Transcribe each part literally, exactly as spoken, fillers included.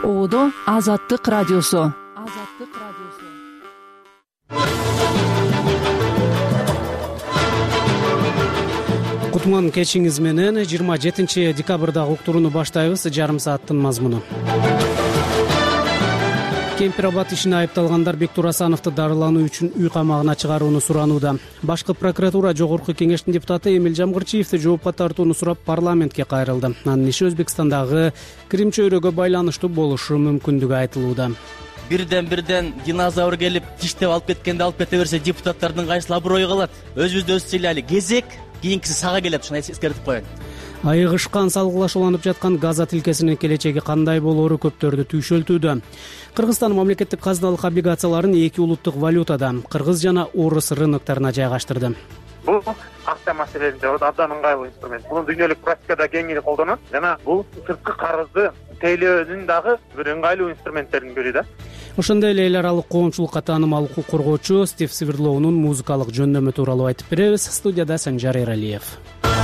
Оодо Азаттык радиосу. Азаттык радиосу. Кутман кечиңиз менен жыйырма жетинчи декабрдагы уктурууну баштайбыз. Жарым сааттын мазмуну. Кемпир абад ишине айыпталгандар Бектур Асановду дарылануу үчүн үй камагына чыгарууну суранууда. Башкы прокуратура Жогорку кеңештин депутаты Эмиль Жамгырчиевди жоопко тартууну сурап парламентке кайрылды. Анын иши Өзбекстандагы Крим чөйрөгө байланыштуу болушу мүмкүндүгү айтылууда. Бирден бирден динозавр келип тиштеп алып кеткенде алып кете берсе, депутаттардын кайсыл аброю калат? Өзүбүздү өз сыйлайлы. Кезек кийинкиси сага келет, ушуну эскертип коеюн. Айыгышкан салгылашууланып жаткан Газа тилкесинин келечеги кандай болоору көптөрдү түйшөлтүүдө. Кыргызстан мамлекеттик казыналык облигацияларын эки улуттук валютада, кыргыз жана орус рыноктарына жайгаштырды. Бул акча маселесинде абдан ыңгайлуу инструмент. Муну дүйнөлүк практикада кеңири колдонот жана бул сырткы карызды тейлөөнүн дагы бир ыңгайлуу инструменттердин бири да. Ошондой эле эл аралык коомчулукка таанымал укук коргоочу Стив Свирлоунун музыкалык жөндөмү тууралуу айтып беребиз. Студияда Санжар Эралиев.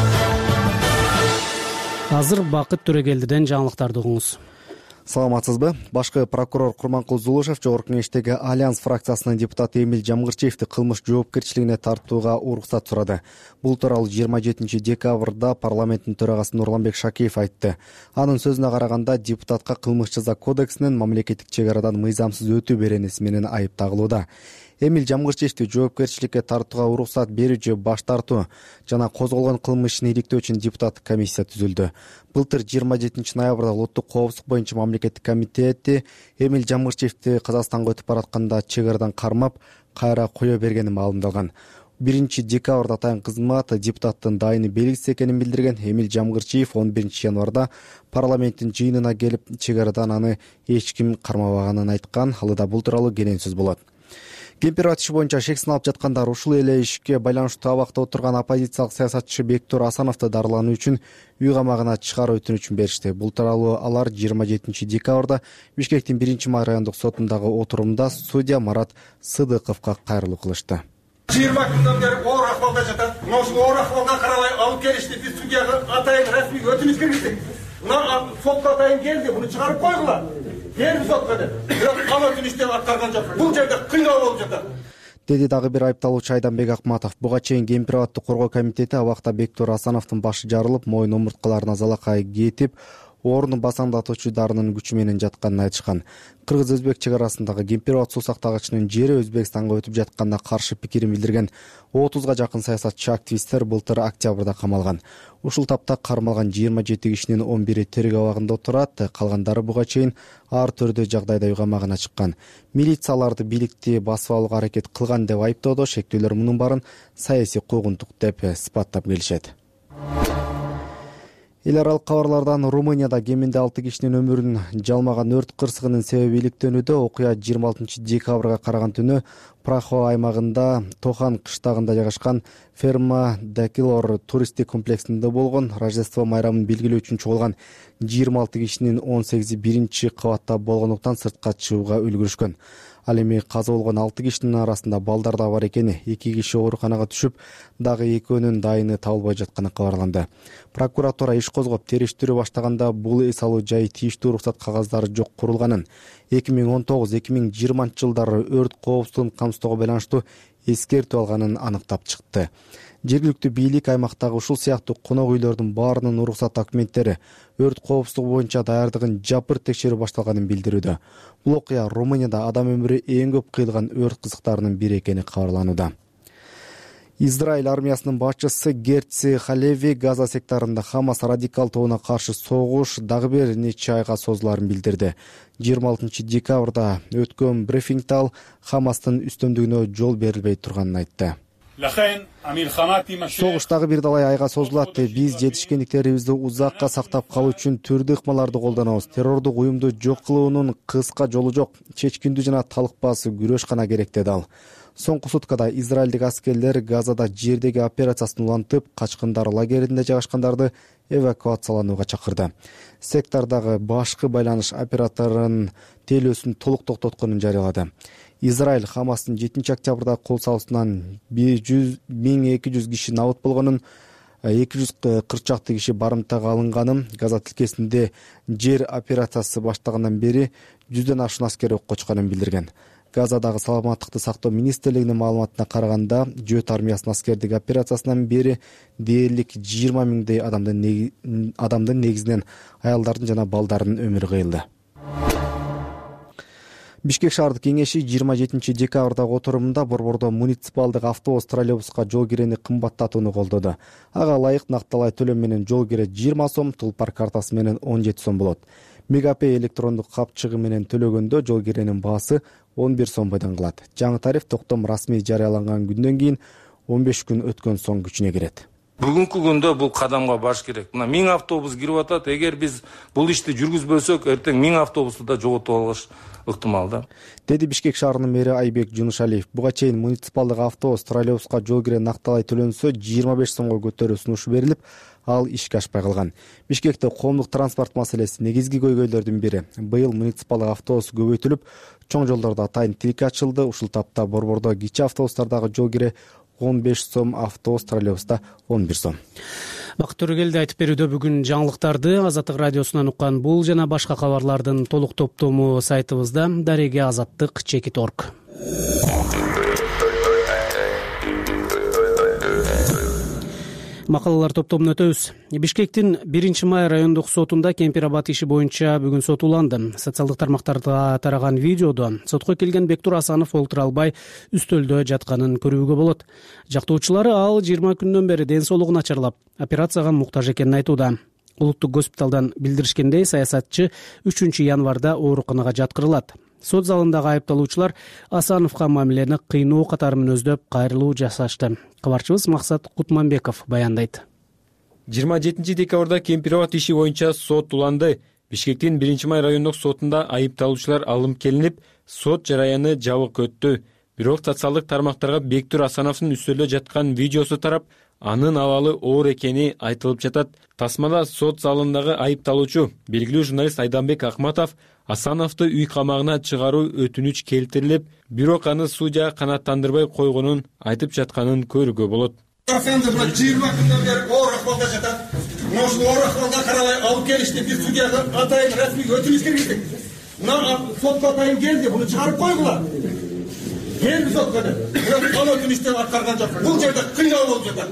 Азыр Бакыт Төрөгелдиден жаңылыктарды угуңуз. Саламатсызбы? Башкы прокурор Курманкул Зулушев Жогорку кеңештеги Альянс фракциясынын депутаты Эмиль Жамгырчиевди кылмыш жоопкерчилигине тартууга уруксат сурады. Бул тууралуу жыйырма жетинчи декабрда парламенттин төрагасы Нурланбек Шакиев айтты. Анын сөзүнө караганда, депутатка кылмыш жаза кодексинин мамлекеттик чек арадан мыйзамсыз өтүү беренеси менен айып тагылууда. Эмиль Жамгырчиевди жоопкерчиликке тартууга уруксат берүүчү баш тартуу жана козголгон кылмыш ишин иликтөө үчүн депутаттык комиссия түзүлдү. Былтыр жыйырма жетинчи ноябрда улуттук коопсуздук боюнча мамлекеттик комитети Эмиль Жамгырчиевди Казакстанга өтүп баратканда чек арадан кармап, кайра кое бергени маалымдалган. биринчи декабрда атайын кызмат депутаттын дайыны белгисиз экенин билдирген Эмиль Жамгырчиев он биринчи январда парламенттин жыйынына келип, чек арадан аны эч ким кармабаганын айткан. Ал да бул тууралуу кенен сөз болот. Кемпир абад иши боюнча шек сыналып жаткандар ушул эле ишке байланыштуу абакта отурган оппозициялык саясатчы Бектур Асановду дарылануу үчүн үй камагына чыгаруу өтүнүчүн беришти. Бул тууралуу алар жыйырма жетинчи декабрда Бишкектин биринчи райондук сотундагы отурумда судья Марат Сыдыковго кайрылуу кылышты. жыйырма күндөн бери оор акыбалда жатат. Мына ушул оор акыбалга карабай алып келишти. Биз судьяга атайын расмий өтүнүч киргиздик. Мына сотко атайын келди, буну чыгарып койгула. Келди сотко деп. Бирок ал өтүнүчтү аткарган жок. Бул жерде кыйноо болуп жатат. Деди дагы бир айыпталуучу Айданбек Акматов. Буга чейин Кемпир абадты коргоо комитети абакта Бектур Асановдун башы жарылып, моюн омурткаларына залакай кетип, орну басаңдатуучу дарынын күчү менен жатканын айтышкан. Кыргыз-өзбек чек арасындагы Кемпир абад суу сактагычынын жери Өзбекстанга өтүп жатканына каршы пикирин билдирген отузга жакын саясатчы активисттер былтыр октябрда камалган. Ушул тапта кармалган жыйырма жети кишинин он бири тергөө абагында отурат, калгандары буга чейин ар түрдүү жагдайда үй камагына чыккан. Милиция аларды бийликти басып алууга аракет кылган деп айыптоодо, шектүүлөр мунун баарын саясий куугунтук деп сыпаттап келишет. Эл аралык кабарлардан Румынияда кеминде алты кишинин өмүрүн жалмаган өрт кырсыгынын себеби иликтөөнүдө. Окуя жыйырма алтынчы декабрга караган түнү Прахо аймагында Тохан кыштагында жайгашкан Ферма Дакилор туристтик комплексинде болгон. Рождество майрамын белгилөө үчүн чогулган жыйырма алты кишинин он сегизи биринчи кабатта болгондуктан сыртка чыгууга үлгүрүшкөн. Ал эми каза болгон алты кишинин арасында балдар да бар экени, эки киши ооруканага түшүп, дагы экөөнүн дайыны табылбай жатканы кабарланды. Прокуратура иш козгоп териштирүү баштаганда бул эс алуу жайы тийиштүү уруксат кагаздары жок курулганын, эки миң он тогуз эки миң жыйырманчы жылдары өрт коопсуздугун камсыздоого байланыштуу эскертүү алганын аныктап чыкты. Жергиликтүү бийлик аймактагы ушул сыяктуу конок үйлөрдүн баарынын уруксат документтери, өрт коопсуздугу боюнча даярдыгын жапырт текшерүү башталганын билдирүүдө. Бул окуя Румынияда адам өмүрү эң көп кыйылган өрт кызыктарынын бири экени кабарланууда. Израиль армиясынын башчысы Герци Халеви Газа секторунда Хамас радикал тобуна каршы согуш дагы бир нече айга созуларын билдирди. жыйырма алтынчы декабрда өткөн брифингде ал Хамастын үстөмдүгүнө жол берилбей турганын айтты. Согуш дагы бир далай айга созулат. Биз жетишкендиктерибизди узакка сактап калуу үчүн түрдүү ыкмаларды колдонобуз. Террордук уюмду жок кылуунун кыска жолу жок. Чечкиндүү жана талыкпас күрөш гана керек деди ал. Соңку суткада израилдик аскерлер Газада жердеги операциясын улантып, качкындар лагеринде жайгашкандарды эвакуацияланууга чакырды. Сектордагы башкы байланыш операторунун тейлөөсүн толук токтотконун жарыялады. Израиль Хамастын жетинчи октябрда кол салуусунан миң эки жүз киши набыт болгонун, эки жүз кырк чакты киши барымтага алынганын, Газа тилкесинде жер операциясы баштагандан бери жүздөн ашуун аскер окко чыкканын билдирген. Газадагы саламаттыкты сактоо министрлигинин маалыматына караганда, Жөөт армиясынын аскердик операциясынан бери дээрлик жыйырма миңдей адамдын адамдын негизинен аялдардын жана балдардын өмүрү кыйылды. Бишкек шаардык кеңеши жыйырма жетинчи декабрдагы отурумунда Борбордо муниципалдык автобус троллейбуска жол кирени кымбаттатууну колдоду. Ага ылайык накталай төлөм менен жол кире жыйырма сом, тулпар картасы менен он жети сом болот. Мегапей электрондук капчыгы менен төлөгөндө жол киренин баасы он бир сом бойдон калат. Жаңы тариф токтом расмий жарыяланган күндөн кийин он беш күн өткөн соң күчүнө кирет. Бүгүнкү күндө бул кадамга баш керек. Мына миң автобус кирип атат. Эгер биз бул ишти жүргүзбөсөк, эртең миң автобусту да жоготуп алыш ыктымал да. Деди Бишкек шаарынын мэри Айбек Жунушалиев. Буга чейин муниципалдык автобус троллейбуска жол кире накталай төлөнсө жыйырма беш сомго көтөрүү сунушу берилип, ал ишке ашпай калган. Бишкекте коомдук транспорт маселеси негизги көйгөйлөрдүн бири. Быйыл муниципалдык автобус көбөйтүлүп, чоң жолдордо атайын тилке ачылды. Ушул тапта Борбордо кичи автобустардагы жол кире он беш сом, автобус троллейбуста он бир сом. Бакыт Төрөгелди айтып берүүдө бүгүн жаңылыктарды Азаттык радиосунан уккан бул жана башка кабарлардын толук топтому сайтыбызда дареге азаттык чекит точка орг. Макалалар топтомун өтөбүз. Бишкектин биринчи май райондук сотунда Кемпир-Абад иши боюнча бүгүн сот уланды. Социалдык тармактарда тараган видеодо сотко келген Бектур Асанов олтура албай үстөлдө жатканын көрүүгө болот. Жактоочулары ал жыйырма күндөн бери ден соолугу начарлап, операцияга муктаж экенин айтууда. Улуттук госпиталдан билдиришкендей, саясатчы үчүнчү январда ооруканага жаткырылат. Сот залындагы айыпталуучулар Асановго мамилени кыйноо катары мүнөздөп кайрылуу жасашты. Кабарчыбыз Максат Кутманбеков баяндайт. жыйырма жетинчи декабрда Кемпир-Абад иши боюнча сот уланды. Бишкектин биринчи май райондук сотунда айыпталуучулар алынып келинип, сот жараяны жабык өттү. Бирок социалдык тармактарга Бектур Асановдун үстөлдө жаткан видеосу тарап, анын абалы оор экени айтылып жатат. Тасмада сот залындагы айыпталуучу белгилүү журналист Айданбек Акматов Асановду үй камагына чыгаруу өтүнүч келтирилип, бирок аны судья канааттандырбай койгонун айтып жатканын көрүүгө болот. Асановду мына жыйырма күндөн бери оор акыбалда жатат. Мына ушул оор акыбалга карабай алып келишти, биз судьяга атайын расмий өтүнүч киргиздик. Мына сотко атайын келди, буну чыгарып койгула. Келди сотко деп. Ал өтүнүчтү аткарган жок. Бул жерде кыйноо болуп жатат.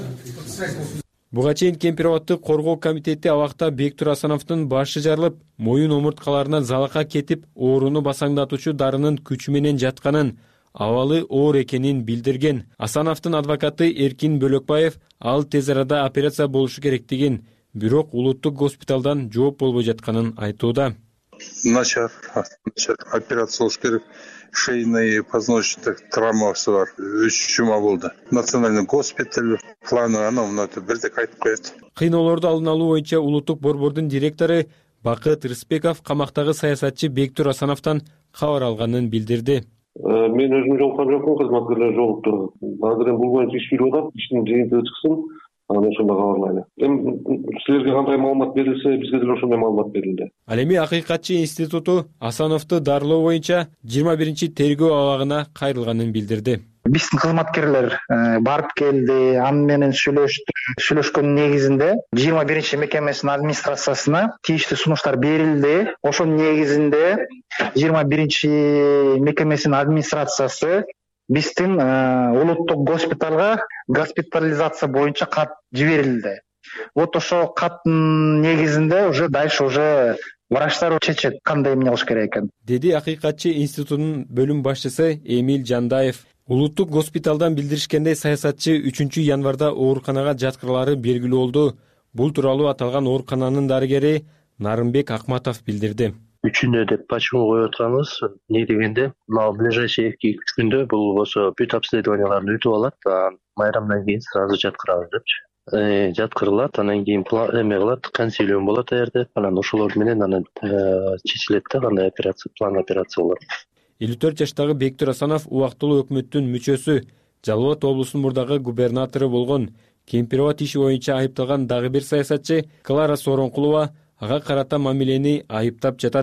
Буга чейин Кемпир-Абадты коргоо комитети абакта Бектур Асановдун башы жарылып, моюн омурткаларына залака кетип, ооруну басаңдатуучу дарынын күчү менен жатканын, абалы оор экенин билдирген. Асановдун адвокаты Эркин Бөлөкбаев ал тез арада операция болушу керектигин, бирок улуттук госпиталдан жооп болбой жатканын айтууда. Начар, начар операция болуш керек. Шейный позвоночник травмасы бар. үч жума болду. Национальный госпиталь планы аны мынатып бирдек айтып коет. Кыйноолорду алдын алуу боюнча улуттук борбордун директору Бакыт Рыспеков камактагы саясатчы Бектур Асановдон кабар алганын билдирди. Мен өзүм жолуккан жокмун, кызматкерлер жолукту. Азыр бул боюнча иш жүрүп атат, иштин жыйынтыгы чыксын, анан ошондо кабарлайлы. Эми силерге кандай маалымат берилсе, бизге деле ошондой маалымат берилди. Ал эми Акыйкатчы институту Асановду дарылоо боюнча жыйырма биринчи тергөө абагына кайрылганын билдирди. Биздин кызматкерлер барып келди, аны менен сүйлөштү. Сүйлөшкөн негизинде жыйырма биринчи мекемесинин администрациясына тийиштүү сунуштар берилди. Ошонун негизинде жыйырма биринчи мекемесинин администрациясы биздин улуттук госпиталга госпитализация боюнча кат жиберилди. Вот ошол каттын негизинде уже дальше уже врачтар чечет кандай эмне кылыш керек экен, деди Акыйкатчы институтунун бөлүм башчысы Эмиль Жандаев. Улуттук госпиталдан билдиришкендей, саясатчы үчүнчү январда ооруканага жаткырылары белгилүү болду. Бул тууралуу аталган оорукананын дарыгери Нарымбек Акматов билдирди. Үчүндө деп почему коюп атканыбыз не дегенде, мына ближайший эки үч күндө бул ошо бүт обследованияларды өтүп алат, майрамдан кийин сразу жаткырабыз депчи. Жаткырылат, анан кийин эме кылат, консилиум болот эрде, анан ошолор менен анан чечилет да кандай операция, план операция болот. элүү төрт жаштагы Бектур Асанов убактылуу өкмөттүн мүчөсү, Жалал Абад облусунун мурдагы губернатору болгон. Кемпир-Абад иши боюнча айыпталган дагы бир саясатчы Клара Соронкулова ага карата мамилени айыптап жатат.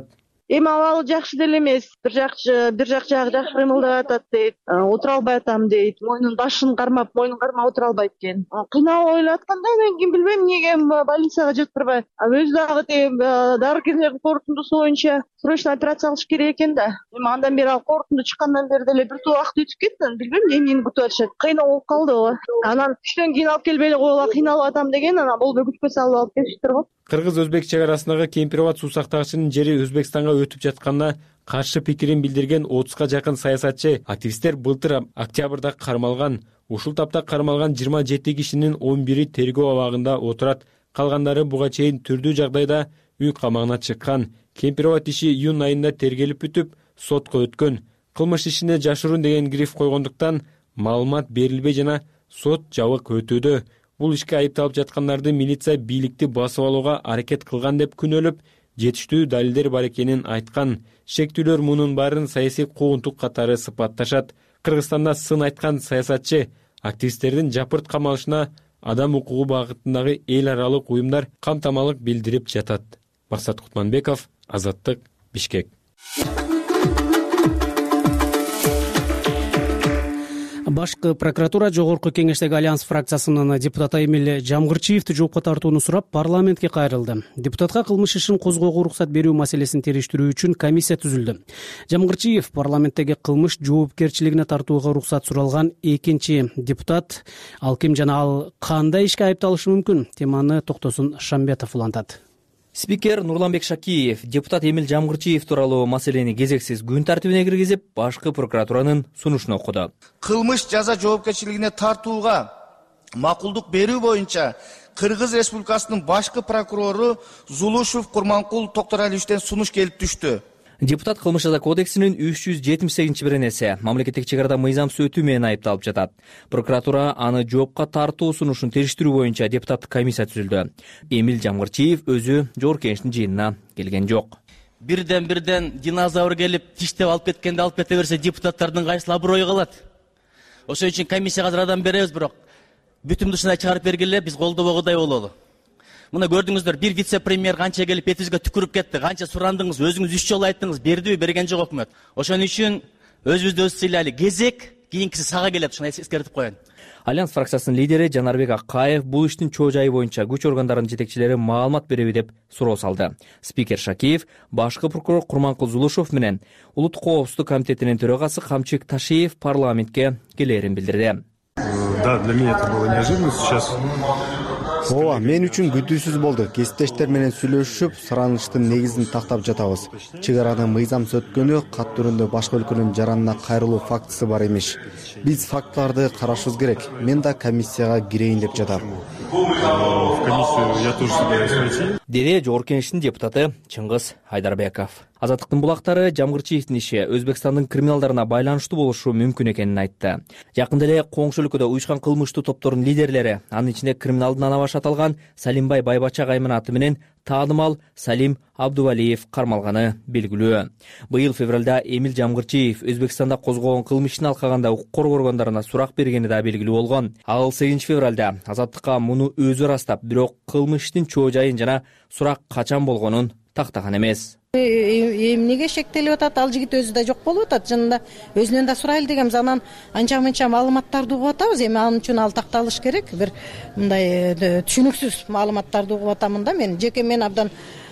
эми абалы жакшы деле эмес, бир жак бир жак жагы жакшы кыймылдап атат дейт, отура албай атам дейт, мойнун башын кармап мойнун кармап отура албайт экен. Кыйналып ойлоп атканда мен ким билбейм эмнеге больницага жаткырбай, өзү дагы тиги дарыгерлердин корутундусу боюнча срочно операция кылыш керек экен да. Эми андан бери ал корутунду чыккандан бери деле бир топ убакыт өтүп кетти, билбейм эмнени күтүп атышат. Кыйноо болуп калды го. Анан түштөн кийин алып келбей эле койгула, кыйналып атам деген, анан болбой күчкө салып алып келишиптир го. Кыргыз-өзбек чек арасындагы Кемпироват суу сактагычынын жери Өзбекстанга өтүп жатканына каршы пикирин билдирген отузга жакын саясатчы активисттер былтыр октябрда кармалган. Ушул тапта кармалган жыйырма жети кишинин он бири тергөө абагында отурат. Калгандары буга чейин түрдүү жагдайда үй камагына чыккан. Кемпироват иши июнь айында тергелип бүтүп, сотко өткөн. Кылмыш ишине жашыруун деген гриф койгондуктан маалымат берилбей жана сот жабык өтүүдө. Бул ишке айыпталып жаткандарды милиция бийликти басып алууга аракет кылган деп күнөөлөп, жетиштүү далилдер бар экенин айткан. Шектүүлөр мунун баарын саясий куугунтук катары сыпатташат. Кыргызстанда сын айткан саясатчы активисттердин жапырт камалышына адам укугу багытындагы эл аралык уюмдар камтамалык билдирип жатат. Максат Кутманбеков, Азаттык, Бишкек. Башкы прокуратура Жогорку Кеңештеги Альянс фракциясынын депутаты Эмил Жамгырчиевди жоопко тартууну сурап парламентке кайрылды. Депутатка кылмыш ишин козгоого уруксат берүү маселесин териштирүү үчүн комиссия түзүлдү. Жамгырчиев парламенттеги кылмыш жоопкерчилигине тартууга уруксат суралган экинчи депутат. Ал ким жана ал кандай ишке айыпталышы мүмкүн? Теманы Токтосун Шамбетов улантат. Спикер Нурланбек Шакиев депутат Эмил Жамгырчиев тууралуу маселени кезексиз күн тартибине киргизип, башкы прокуратуранын сунушун окуду. Кылмыш жаза жоопкерчилигине тартууга макулдук берүү боюнча Кыргыз Республикасынын башкы прокурору Зулушев Курманкул Токторалиевичтен сунуш келип түштү. Депутат кылмыш жаза кодексинин үч жүз жетимиш сегизинчи беренеси мамлекеттик чек арада мыйзамсыз өтүү менен айыпталып жатат. Прокуратура аны жоопко тартуу сунушун териштирүү боюнча депутаттык комиссия түзүлдү. Эмил Жамгырчиев өзү Жогорку Кеңештин жыйынына келген жок. Бирден бирден динозавр келип тиштеп алып кеткенди алып кете берсе, депутаттардын кайсыл аброю калат? Ошон үчүн комиссияга азыр адам беребиз, бирок бүтүн душунай чыгарып бергиле, биз колдобогудай бололу. Мына көрдүңүздөр, бир вице-премьер канча келип бетибизге түкүрүп кетти, канча сурандыңыз, өзүңүз үч жолу айттыңыз, бердиби, берген жок өкмөт. Ошон үчүн өзүбүздү өз сыйлайлы, кезек кийинкиси сага келет, ушуну эскертип коеюн. Альянс фракциясынын лидери Жанарбек Акаев бул иштин чоо жайы боюнча күч органдарынын жетекчилери маалымат береби деп суроо салды. Спикер Шакиев башкы прокурор Курманкул Зулушев менен Улуттук коопсуздук комитетинин төрагасы Камчык Ташиев парламентке келээрин билдирди. Да, для меня это было неожиданно сейчас. Ооба, мен үчүн күтүүсүз болду. Кесиптештер менен сүйлөшүп, суранычтын негизин тактап жатабыз. Чек аранын мыйзамсыз өткөнү, кат түрүндө башка өлкөнүн жаранына кайрылуу фактысы бар эмес. Биз фактыларды карашыбыз керек. Мен да комиссияга кирейин деп жатам. В комиссию я тоже собираюсь пройти. Деди Жогорку Кеңештин депутаты Чыңгыз Айдарбеков. Азаттыктын булактары Жамгырчиевдин иши Өзбекстандын криминалдарына байланыштуу болушу мүмкүн экенин айтты. Жакында эле коңшу өлкөдө уюшкан кылмыштуу топтордун лидерлери, анын ичинде криминалдын ана башы аталган Салимбай Байбача кайман аты менен таанымал Салим Абдувалиев кармалганы белгилүү. Быйыл февралда Эмил Жамгырчиев Өзбекстанда козгогон кылмыштын алкагында укук коргоо органдарына сурак бергени да белгилүү болгон. Ал сегизинчи февралда Азаттыкка муну өзү ырастап, бирок кылмыштын чоо жайын жана сурак качан болгонун тактаган эмес. Эмнеге шектелип атат? Ал жигит өзү да жок болуп атат. Жынында өзүнөн да сурайлы дегенбиз. Анан анча-мынча маалыматтарды угуп атабыз. Эми анын үчүн ал такталыш керек. Бир мындай түшүнүксүз маалыматтарды угуп атамын да мен. Жеке мен абдан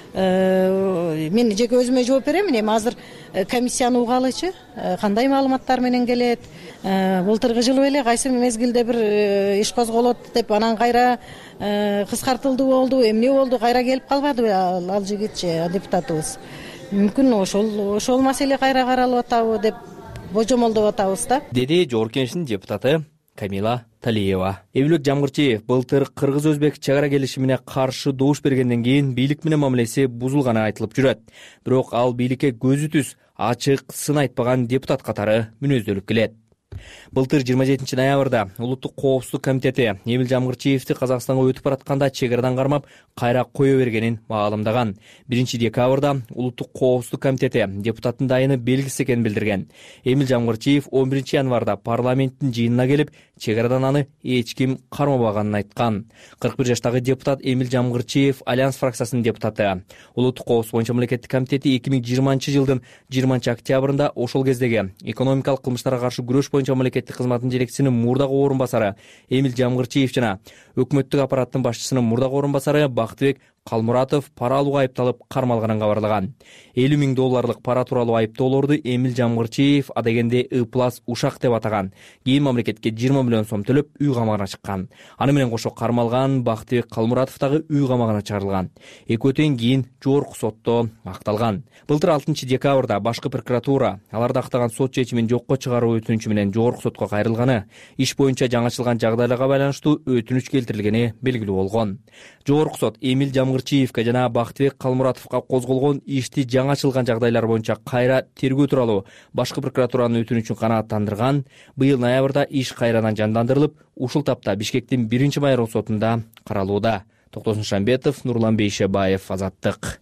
мен жеке өзүмө жооп беремин. Эми азыр комиссияны угалычы кандай маалыматтар менен келет? Былтыркы жылы эле кайсы мезгилде бир иш козголот деп анан кайра кыскартылды болду, эмне болду, кайра келип калбадыбы ал жигитчи, депутатыбыз. Мүмкүн ошол ошол маселе кайра каралып атабы деп божомолдоп атабыз да. Деди Жогорку Кеңештин депутаты Камила Талиева. Эмилбек Жамгырчиев былтыр Кыргыз-Өзбек чек ара келишимине каршы добуш бергенден кийин бийлик менен мамилеси бузулганы айтылып жүрөт. Бирок ал бийликке көзү түз, ачык сын айтпаган депутат катары мүнөздөлүп келет. Былтыр жыйырма жетинчи ноябрда улуттук коопсуздук комитети Эмил Жамгырчиевди Казакстанга өтүп баратканда чек кармап кайра кое бергенин маалымдаган. биринчи декабрда улуттук коопсуздук комитети депутаттын дайыны белгисиз экенин билдирген. Эмил Жамгырчиев он биринчи январда парламенттин жыйынына келип, чек арадан аны эч ким кармабаганын айткан. кырк бир жаштагы депутат Эмил Жамгырчиев Альянс фракциясынын депутаты. Улуттук коопсуздук боюнча мамлекеттик комитети эки миң жыйырманчы жылдын жыйырманчы октябрында ошол кездеги экономикалык кылмыштарга каршы күрөш боюнча мамлекеттик кызматтын жетекчисинин мурдагы орун басары Эмил Жамгырчиев жана өкмөттүк аппараттын башчысынын мурдагы орун басары Бактыбек Калмуратов пара алууга айыпталып кармалганын кабарлаган. элүү миң долларлык пара тууралуу айыптоолорду Эмил Жамгырчиев адегенде И плюс ушак деп атаган. Кийин мамлекетке жыйырма миллион сом төлөп үй камагына чыккан. Аны менен кошо кармалган Бактыбек Калмуратов дагы үй камагына чыгарылган. Экөө тең кийин жогорку сотто акталган. Былтыр алтынчы декабрда башкы прокуратура аларды актаган сот чечимин жокко чыгаруу өтүнүчү менен жогорку сотко кайрылганы, иш боюнча жаңычылган жагдайларга байланыштуу өтүнүч келтирилгени белгилүү болгон. Жогорку сот Эмил Жамгырчиевке жана Бактыбек Калмуратовго козголгон ишти жаңачылган жагдайлар боюнча кайра тергөө тууралуу башкы прокуратуранын өтүнүчүн канааттандырган. Быйыл ноябрда иш кайрадан жандандырылып, ушул тапта Бишкектин биринчи майрон сотунда каралууда. Токтосун Шамбетов, Нурлан Бейшебаев, Азаттык.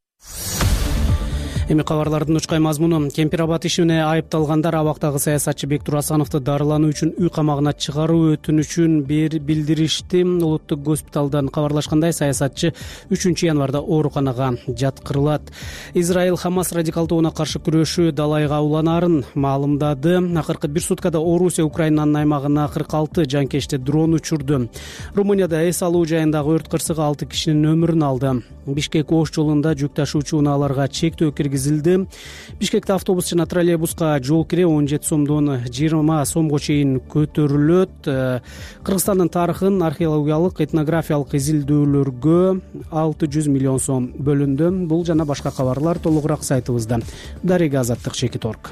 Эми кабарлардын учкай мазмуну. Кемпир-Абад ишине айыпталгандар абактагы саясатчы Бектур Асановду дарылануу үчүн үй камагына чыгаруу өтүнүчүн билдиришти. Улуттук госпиталдан кабарлашкандай, саясатчы үчүнчү январда ооруканага жаткырылат. Израиль Хамас радикалдууна каршы күрөшүү далайга уланаарын маалымдады. Акыркы бир суткада Орусия Украинанын аймагына кырк алты жанкечти дрон учурду. Румынияда эс алуу жайындагы өрт кырсыгы алты кишинин өмүрүн алды. Бишкек Ош жолунда жүк ташуучу унааларга чектөө киргизилди. Бишкекте автобус жана троллейбуска жол кире он жети сомдон жыйырма сомго чейин көтөрүлөт. Кыргызстандын тарыхын археологиялык, этнографиялык изилдөөлөргө алты жүз миллион сом бөлүндү. Бул жана башка кабарлар толугураак сайтыбызда. Дарега Азаттык Чекит орг.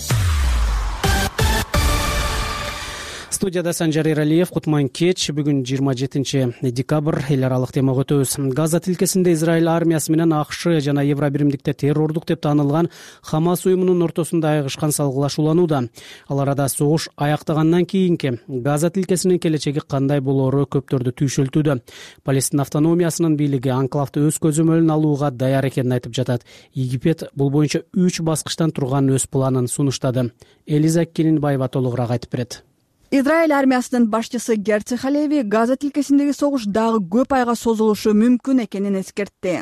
Студияда Санжар Эралиев, Кутман кеч. Бүгүн жыйырма жетинчи декабрь, эл аралык темага өтөбүз. Газа тилкесинде Израиль армиясы менен АКШ жана Евробиримдикте террордук деп таанылган Хамас уюмунун ортосунда айыгышкан салгылашууланууда. Ал арада согуш аяктагандан кийинки Газа тилкесинин келечеги кандай болоору көптөрдү түйшөлтүүдө. Палестин автономиясынын бийлиги анклавды өз көзөмөлүнө алууга даяр экенин айтып жатат. Египет бул боюнча үч баскычтан турган өз планын сунуштады. Элиза Келинбаева толугураак айтып берет. Израиль армиясынын башчысы Герци Халеви Газа тилкесиндеги согуш дагы көп айга созулушу мүмкүн экенин эскертти.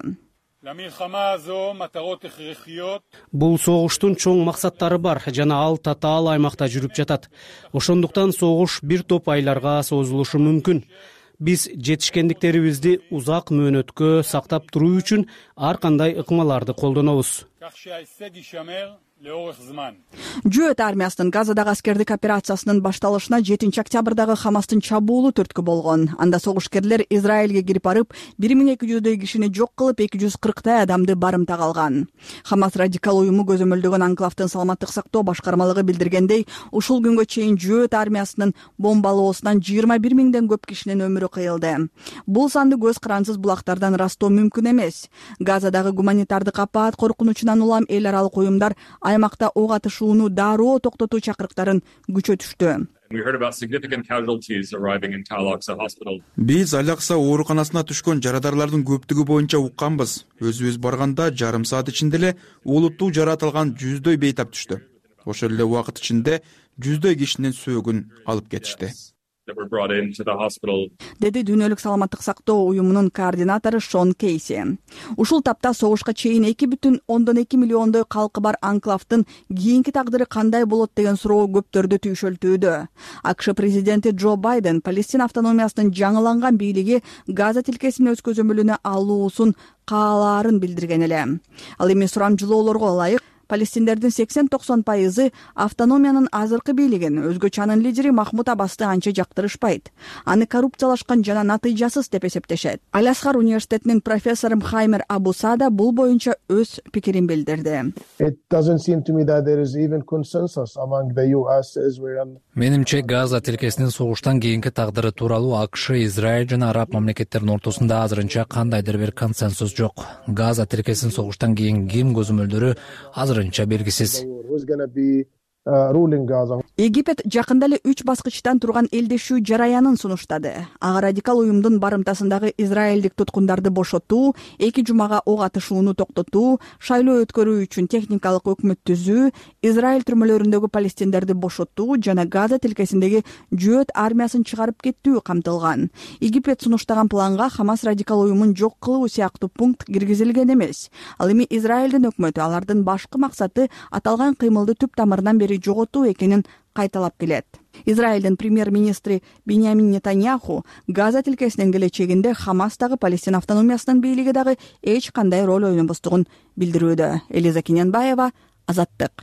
Бул согуштун чоң максаттары бар жана ал татаал аймакта жүрүп жатат. Ошондуктан согуш бир топ айларга созулушу мүмкүн. Биз жетишкендиктерибизди узак мөөнөткө сактап туруу үчүн ар кандай ыкмаларды колдонобуз. Жөөт армиясынын Газадагы аскердик операциясынын башталышына жетинчи октябрдагы Хамастын чабуулу түрткү болгон. Анда согушкерлер Израилге кирип барып, бир миң эки жүздөй кишини жок кылып, эки жүз кырктай адамды барымтага алган. Хамас радикал уюму көзөмөлдөгөн анклавдын саламаттык сактоо башкармалыгы билдиргендей, ушул күнгө чейин жөөт армиясынын бомбалоосунан жыйырма бир миңден көп кишинин өмүрү кыйылды. Бул санды көз карансыз булактардан ырастоо мүмкүн эмес. Газадагы гуманитардык апаат коркунучунан улам эл аралык уюмдар аймакта ок атышууну дароо токтотуу чакырыктарын күчөтүштү. Биз Алякса ооруканасына түшкөн жарадарлардын көптүгү боюнча укканбыз. Өзүбүз барганда жарым саат ичинде эле олуттуу жаратылган жүздөй бейтап түштү. Ошол эле убакыт ичинде жүздөй кишинин сөөгүн алып кетишти. Деди Дүйнөлүк саламаттык сактоо уюмунун координатору Шон Кейси. Ушул тапта согушка чейин эки бүтүн ондон эки миллиондой калкы бар анклавдын кийинки тагдыры кандай болот деген суроо көптөрдү түйшөлтүүдө. АКШ президенти Джо Байден Палестин автономиясынын жаңыланган бийлиги Газа тилкесин өз көзөмөлүнө алуусун каалаарын билдирген эле. Ал эми сурамжылоолорго ылайык палестиндердин сексен токсон пайызы автономиянын азыркы бийлигин, өзгөчө анын лидери Махмуд Аббасты анча жактырышпайт. Аны коррупциялашкан жана натыйжасыз деп эсептешет. Аль-Асхар университетинин профессору Мхаймер Абусада бул боюнча өз пикирин билдирди. Менимче Газа тилкесинин согуштан кийинки тагдыры тууралуу АКШ, Израиль жана араб мамлекеттеринин ортосунда азырынча кандайдыр бир консенсус жок. Газа тилкесинин согуштан кийин ким көзөмөлдөрү азырынча белгисиз. Египет жакында эле үч баскычтан турган элдешүү жараянын сунуштады. Ага радикал уюмдун барымтасындагы израилдик туткундарды бошотуу, эки жумага ок атышууну токтотуу, шайлоо өткөрүү үчүн техникалык өкмөт түзүү, Израиль түрмөлөрүндөгү палестиндерди бошотуу жана Газа тилкесиндеги жөөт армиясын чыгарып кеттүү камтылган. Египет сунуштаган планга Хамас радикал уюмун жок кылуу сыяктуу пункт киргизилген эмес. Ал эми Израилдин өкмөтү алардын башкы максаты аталган кыймылды түп тамырынан бери жоготуу экенин кайталап келет. Израилдин премьер-министри Биньямин Нетаньяху Газа тилкесинин келечегинде Хамастагы Палестин автономиясынын бийлиги дагы эч кандай роль ойнобостугун билдирүүдө. Элиза Кененбаева, Азаттык.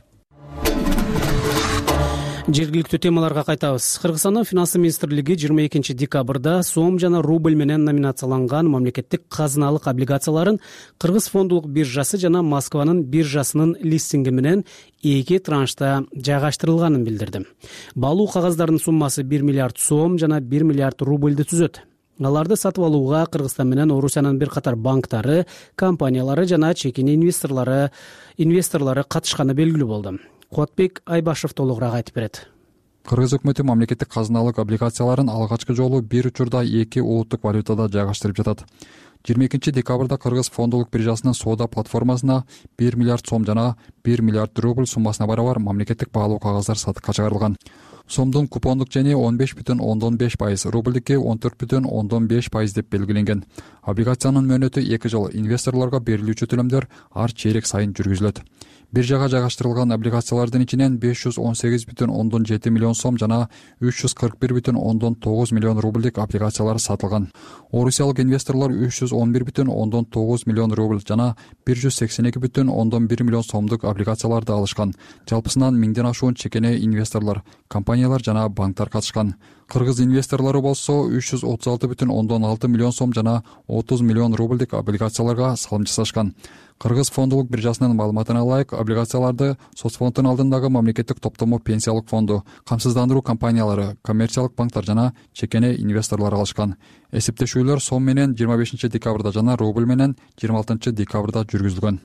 Жергиликтүү темаларга кайтабыз. Кыргызстандын финансы министрлиги жыйырма экинчи декабрда сом жана рубль менен номинацияланган мамлекеттик казыналык облигацияларын Кыргыз фондулук биржасы жана Москванын биржасынын листинги менен эки траншта жайгаштырылганын билдирди. Баалуу кагаздардын суммасы бир миллиард сом жана бир миллиард рубльды түзөт. Аларды сатып алууга Кыргызстан менен Орусиянын бир катар банктары, компаниялары жана чекин инвесторлору инвесторлору катышканы белгилүү болду. Куатбек Айбашев толугураак айтып берет. Кыргыз өкмөтү мамлекеттик казыналык облигацияларын алгачкы жолу бир учурда эки улуттук валютада жайгаштырып жатат. жыйырма экинчи декабрда Кыргыз фондулук биржасынын соода платформасына бир миллиард сом жана бир миллиард рубль суммасына барабар мамлекеттик баалуу кагаздар сатыкка чыгарылган. Сомдун купондук жени он беш бүтүн ондон беш пайыз, рубльдики он төрт бүтүн ондон беш пайыз деп белгиленген. Облигациянын мөөнөтү эки жыл, инвесторлорго берилүүчү төлөмдөр ар чейрек сайын жүргүзүлөт. Биржага жайгаштырылган облигациялардын ичинен беш жүз он сегиз бүтүн ондон жети миллион сом жана үч жүз кырк бир бүтүн ондон тогуз миллион рубльдик облигациялар сатылган. Орусиялык инвесторлор үч жүз он бир бүтүн ондон тогуз миллион рубль жана бир жүз сексен эки бүтүн ондон бир миллион сомдук облигацияларды алышкан. Жалпысынан миңден ашуун чекене инвесторлор, компаниялар жана банктар катышкан. Кыргыз инвесторлору болсо үч жүз отуз алты бүтүн ондон алты миллион сом жана отуз миллион рубльдик облигацияларга салым жасашкан. Кыргыз фондулук биржасынын маалыматына ылайык, облигацияларды соцфонддун алдындагы мамлекеттик топтому пенсиялык фонду, камсыздандыруу компаниялары, коммерциялык банктар жана чекене инвесторлор алышкан. Эсептешүүлөр сом менен жыйырма бешинчи декабрда жана рубль менен жыйырма алтынчы декабрда жүргүзүлгөн.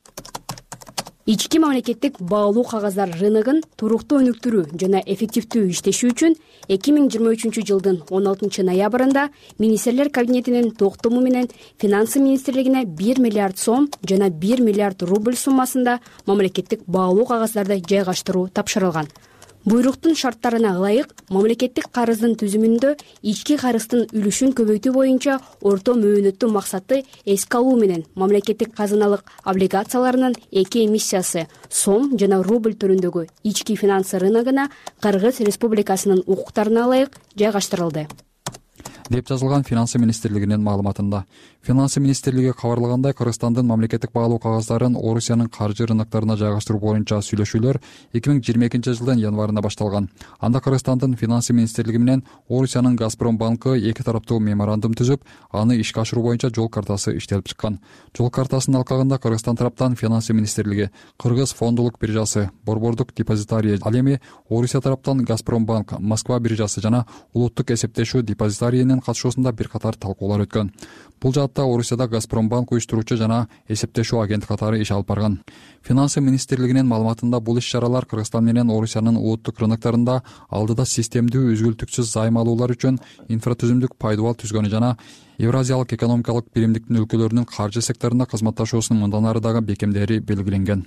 Ички мамлекеттик баалуу кагаздар рыногун туруктуу өнүктүрүү жана эффективдүү иштеши үчүн эки миң жыйырма үчүнчү жылдын он алтынчы ноябрында министрлер кабинетинин токтому менен финансы министрлигине бир миллиард сом жана бир миллиард рубль суммасында мамлекеттик баалуу кагаздарды жайгаштыруу тапшырылган. Буйруктун шарттарына ылайык мамлекеттик карыздын түзүмүндө ички карыздын үлүшүн көбөйтүү боюнча орто мөөнөттүү максатты эске алуу менен мамлекеттик казыналык облигацияларынын эки эмиссиясы сом жана рубль түрүндөгү ички финансы рыногуна Кыргыз Республикасынын укуктарына ылайык жайгаштырылды деп жазылган финансы министрлигинин маалыматында. Финансы министрлиги кабарлагандай, Кыргызстандын мамлекеттик баалуу кагаздарын Орусиянын каржы рынокторуна жайгаштыруу боюнча сүйлөшүүлөр эки миң жыйырма экинчи жылдын январында башталган. Анда Кыргызстандын финансы министрлиги менен Орусиянын Газпром банкы эки тараптуу меморандум түзүп, аны ишке ашыруу боюнча жол картасы иштелип чыккан. Жол картасынын алкагында Кыргызстан тараптан финансы министрлиги, Кыргыз фондулук биржасы, борбордук депозитарий, ал эми Орусия тараптан Газпром банк, Москва биржасы жана улуттук эсептешүү депозитарийинин катышуусунда бир катар талкуулар өткөн. Бул жаатта Орусияда Газпром банк уюштуруучу жана эсептешүү агент катары иш алып барган. Финансы министрлигинин маалыматында бул иш-чаралар Кыргызстан менен Орусиянын улуттук рынокторунда алдыда системдүү үзгүлтүксүз займ алуулар үчүн инфратүзүмдүк пайдубал түзгөнү жана Евразиялык экономикалык биримдиктин өлкөлөрүнүн каржы секторунда кызматташуусунун мындан ары дагы бекемдери белгиленген.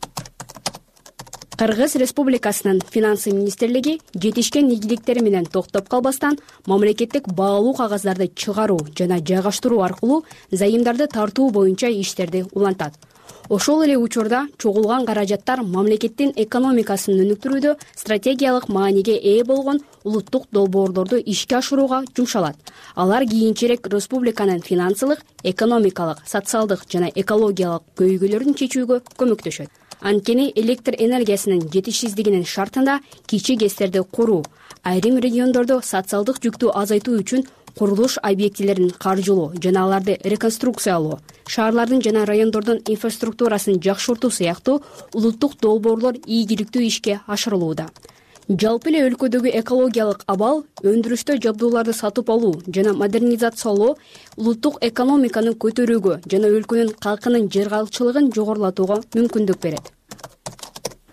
Кыргыз Республикасынын финансы министрлиги жетишкен ийгиликтери менен токтоп калбастан мамлекеттик баалуу кагаздарды чыгаруу жана жайгаштыруу аркылуу зайымдарды тартуу боюнча иштерди улантат. Ошол эле учурда чогулган каражаттар мамлекеттин экономикасын өнүктүрүүдө стратегиялык мааниге ээ болгон улуттук долбоорлорду ишке ашырууга жумшалат. Алар кийинчерээк республиканын финансылык, экономикалык, социалдык жана экологиялык көйгөйлөрүн чечүүгө көмөктөшөт. Анткени электр энергиясынын жетишсиздигинин шартында кичи гэстерди куруу, айрым региондордо социалдык жүктү азайтуу үчүн курулуш объектилерин каржылоо жана аларды реконструкциялоо, шаарлардын жана райондордун инфраструктурасын жакшыртуу сыяктуу улуттук долбоорлор ийгиликтүү ишке ашырылууда. Жалпы эле өлкөдөгү экологиялык абал, өндүрүштө жабдууларды сатып алуу жана модернизациялоо улуттук экономиканы көтөрүүгө жана өлкөнүн калкынын жыргалчылыгын жогорулатууга мүмкүндүк берет.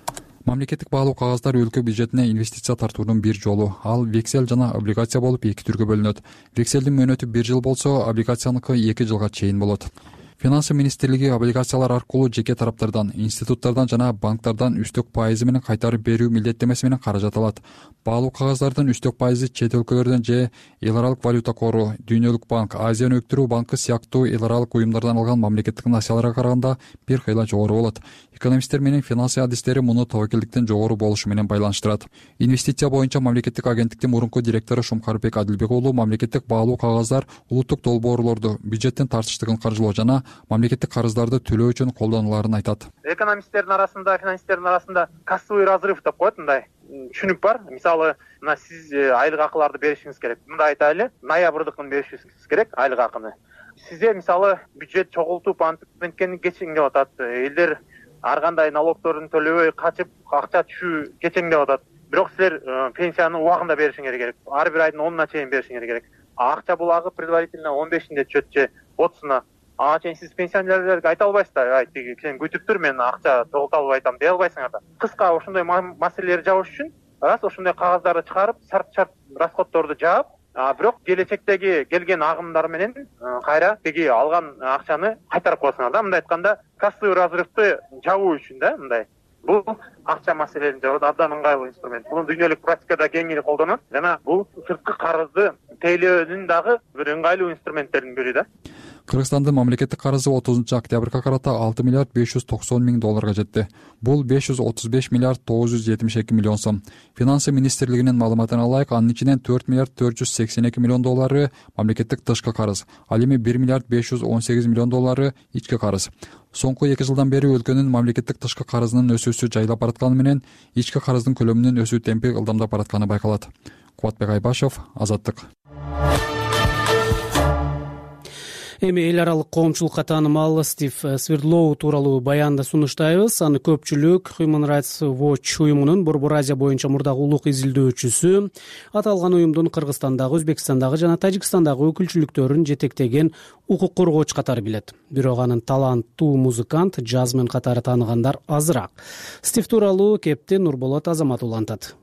мамлекеттик баалуу кагаздар өлкө бюджетине инвестиция тартуунун бир жолу. Ал вексель жана облигация болуп эки түргө бөлүнөт. Векселдин мөөнөтү бир жыл болсо, облигацияныкы эки жылга чейин болот. Финансы министрлиги облигациялар аркылуу жеке тараптардан, институттардан жана банктардан үстөк пайызы менен кайтарып берүү милдеттемеси менен каражат алат. Баалуу кагаздардын үстөк пайызы чет өлкөлөрдөн же эл аралык валюта кору, Дүйнөлүк банк, Азия өнүктүрүү банкы сыяктуу эл аралык уюмдардан алган мамлекеттик насыяларга караганда бир кыйла жогору болот. Экономисттер менен финансы адистери муну тобокелдиктин жогору болушу менен байланыштырат. Инвестиция боюнча мамлекеттик агенттиктин мурунку директору Шумкарбек Адилбек уулу мамлекеттик баалуу кагаздар улуттук долбоорлорду, бюджеттин тартыштыгын каржылоо жана мамлекеттик карыздарды төлөө үчүн колдонуларын айтат. Экономисттердин арасында, финансисттердин арасында кассовый разрыв деп коет, мындай түшүнүк бар. Мисалы, мына сиз айлык акыларды беришиңиз керек. Мындай айтайлы, ноябрдыкын беришиңиз керек айлык акыны. Сизге мисалы бюджет чогултуп антиктен кечиң деп атат. Элдер ар кандай налогторун төлөбөй качып акча түшүү кечең деп атат. Бирок силер пенсияны убагында беришиңер керек. Ар бир айдын онуна чейин беришиңер керек. Акча булагы предварительно он бешинде түшөт же отузуна. Ага чейин сиз пенсионерлерге айта албайсыздар, ай тиги сен күтүп тур, мен акча чогулта албай атам дей албайсыңар да. Кыска ошондой маселелерди жабыш үчүн раз ошондой кагаздарды чыгарып, сарт-чарт расходторду жаап, бирок келечектеги келген агымдар менен кайра тиги алган акчаны кайтарып коесуңар да. Мындай айтканда, кассовый разрывды жабуу үчүн да, мындай. Бул акча маселелерин жабат абдан ыңгайлуу инструмент. Муну дүйнөлүк практикада кеңири колдонот жана бул сырткы карызды тейлөөнүн дагы бир ыңгайлуу инструменттердин бири да. Кыргызстандын мамлекеттик карызы отузунчу октябрга карата алты миллиард беш жүз токсон миң долларга жетти. Бул беш жүз отуз беш миллиард тогуз жүз жетимиш эки миллион сом. Финансы министрлигинин маалыматына алайык, анын ичинен төрт миллиард төрт жүз сексен эки миллион доллары мамлекеттик тышкы карыз, ал эми бир миллиард беш жүз он сегиз миллион доллары ички карыз. Соңку эки жылдан бери өлкөнүн мамлекеттик тышкы карызынын өсүүсү жайлап баратканы менен ички карыздын көлөмүнүн өсүү темпи ылдамдап баратканы байкалат. Кубатбек Айбашев, Азаттык. Эми эл аралык коомчулукка таанымал Стив Свердлоу тууралуу баянды сунуштайбыз. Аны көпчүлүк Human Rights Watch уюмунун Борбор Азия боюнча мурдагы улук изилдөөчүсү, аталган уюмдун Кыргызстандагы, Өзбекстандагы жана Тажикстандагы өкүлчүлүктөрүн жетектеген укук коргоочу катары билет. Бирок анын таланттуу музыкант, джазмен катары тааныгандар азыраак. Стив тууралуу кепти Нурболот Азаматулла антат.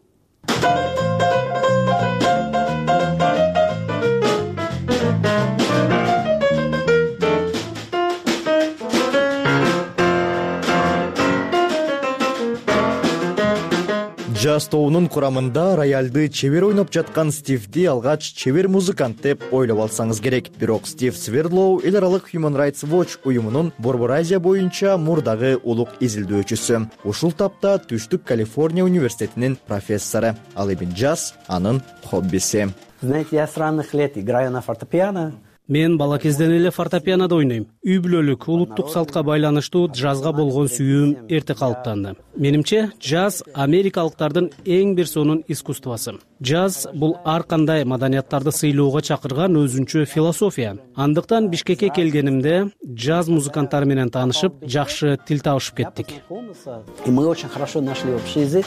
Джаз тобунун курамында рояльды чебер ойноп жаткан Стивди алгач чебер музыкант деп ойлоп алсаңыз керек. Бирок Стив Свердлоу эл аралык Human Rights Watch уюмунун Борбор Азия боюнча мурдагы улук изилдөөчүсү. Ушул тапта Түштүк Калифорния университетинин профессору. Ал эми джаз анын хоббиси. Знаете, я с ранних лет играю на фортепиано. Мен бала кезден эле фортепианода ойнойм. Үй бүлөлүк, улуттук салтка байланыштуу джазга болгон сүйүүм эрте калыптанды. Менимче, джаз америкалыктардын эң бир сонун искусствосу. Джаз бул ар кандай маданияттарды сыйлоого чакырган өзүнчө философия. Андыктан Бишкекке келгенимде джаз музыканттары менен таанышып, жакшы тил табышып кеттик. И мы очень хорошо нашли общий язык.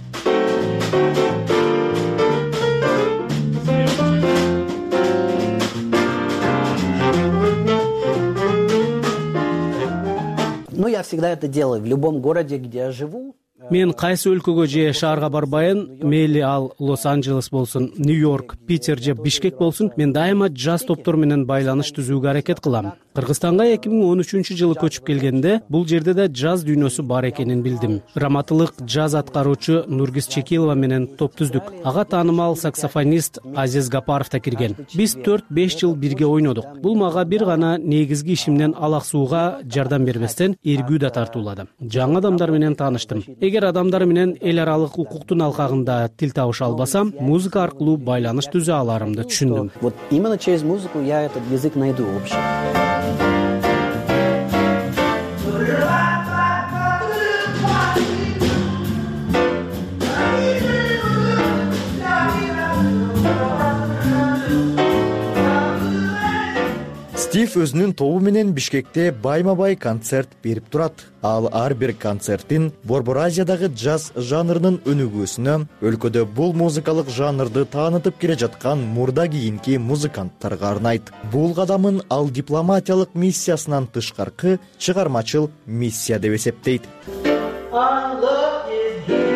Ну, я всегда это делаю в любом городе, где я живу. Мен кайсы өлкөгө же шаарга барбайын, мейли ал Лос-Анджелес болсун, Нью-Йорк, Питер же Бишкек болсун, мен дайыма джаз топтор менен байланыш түзүүгө аракет кылам. Кыргызстанга эки миң он үчүнчү жылы көчүп келгенде бул жерде да джаз дүйнөсү бар экенин билдим. Раматылык джаз аткаруучу Нургиз Чекилова менен топ түздүк. Ага таанымал саксофонист Азиз Гапаров да кирген. Биз төрт-беш жыл бирге ойнодук. Бул мага бир гана негизги ишимден алаксууга жардам бербестен эргүү да тартуулады. Жаңы адамдар менен тааныштым. Эгер адамдар менен эл аралык укуктун алкагында тил табыша албасам, музыка аркылуу байланыш түзө аларымды түшүндүм. Вот именно через музыку я этот язык найду общий. Стив өзүнүн тобу менен Бишкекте байма-бай концерт берип турат. Ал ар бир концертин Борбор Азиядагы джаз жанрынын өнүгүүсүнө, өлкөдө бул музыкалык жанрды таанытып келе жаткан мурда кийинки музыканттарга арнайт. Бул кадамын ал дипломатиялык миссиясынан тышкаркы чыгармачыл миссия деп эсептейт.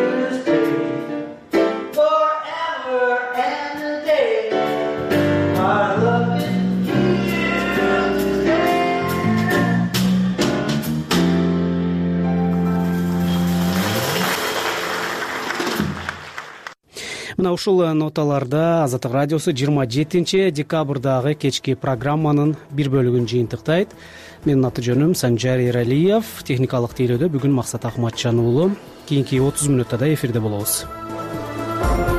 мына ушул ноталарда Азаттык радиосу жыйырма жетинчи декабрдагы кечки программанын бир бөлүгүн жыйынтыктайт. Менин аты жөнүм Санжар Эралиев. Техникалык тейлөөдө бүгүн Максат Акматжан уулу. Кийинки отуз мүнөттө да эфирде болобуз.